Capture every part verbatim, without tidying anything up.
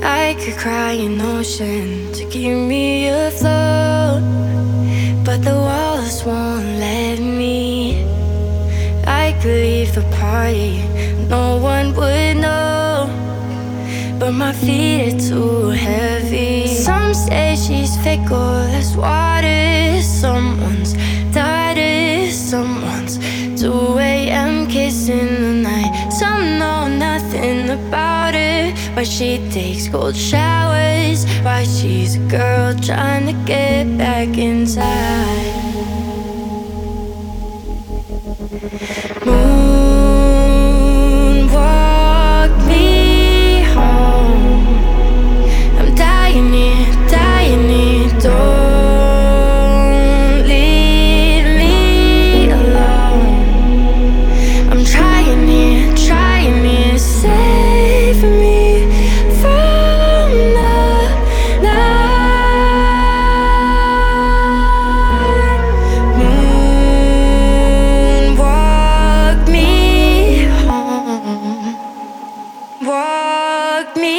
I could cry an ocean to keep me afloat, but the walls won't let me. I could leave the party, no one would know, but my feet are too heavy. Some say she's fickle as water, someone's daughter, someone's two A M kissing the night. Some know nothing about her, but she takes cold showers. Why she's a girl trying to get back inside. Moonwalk me home. I'm dying here, dying here. Don't leave me alone. I'm trying here, trying here. Save me from the night. Moonwalk me home. Walk me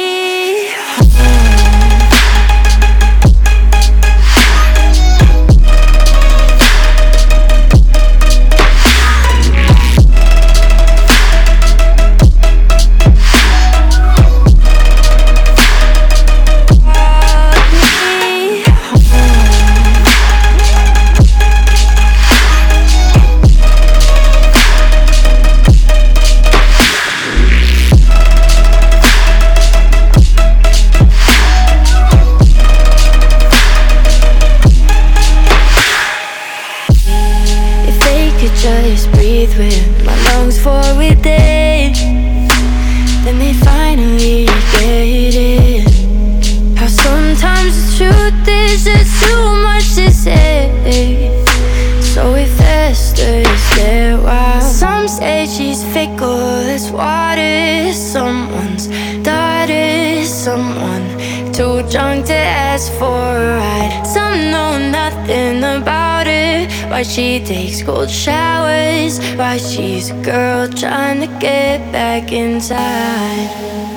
just breathe with my lungs for a day, then they finally get it. How sometimes the truth is just too much to say, so it festers there. While some say she's fickle as water, someone's daughter, someone too drunk to ask for a ride. Some know nothing about her, why she takes cold showers, why she's a girl trying to get back inside.